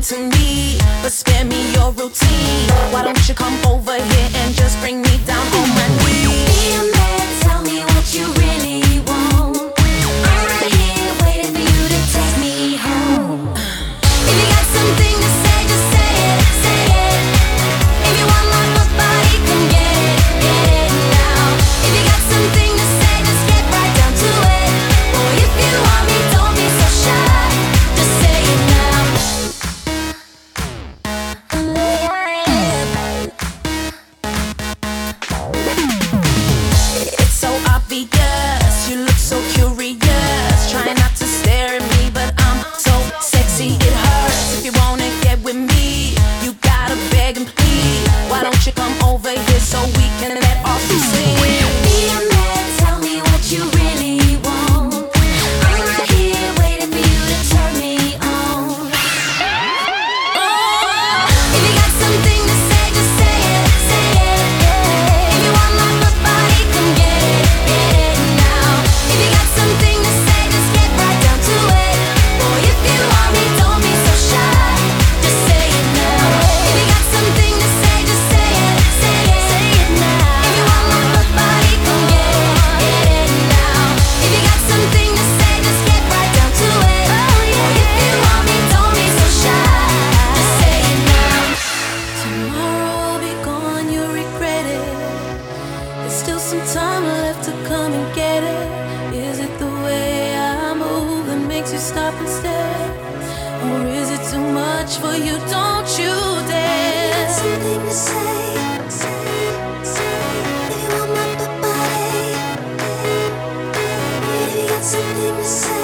to me, but spare me your routine. Why don't you come over here and just bring me down on my knees? Be a man, tell me what you really want. I'm right here waiting for you to take me home. If you got something to say, just say it, say it. If you want my body, come get it now. If you got something to say, just get right down to it. Boy, if you want me, don't be so shy. Just say it now. It's so obvious, you look so curious. Try not to stare at me, but I'm so sexy it hurts. If you wanna get with me, you gotta beg and plead. Why don't you come over here so we can let off some steam? Be a man, tell me what you really want. I'm right here waiting for you to turn me on. If you got something to say, just say it, say it. If you want my body, come get it now. If you got something to say, just get right down to it. Boy, if you want me, don't be so shy. Just say it now. If you got something to say, just say it, say it, say it now. If you want my body, come get it now. If you got something to say, just get right down to it. Boy, if you want me, don't be so shy. Just say it now. Tomorrow I'll be gone, you'll regret it. There's still some time left to come and get it. Is it the way I move that makes you stop and stare? Or is it too much for you? Don't you dare. Something to say, if you want my body. If you got something to say.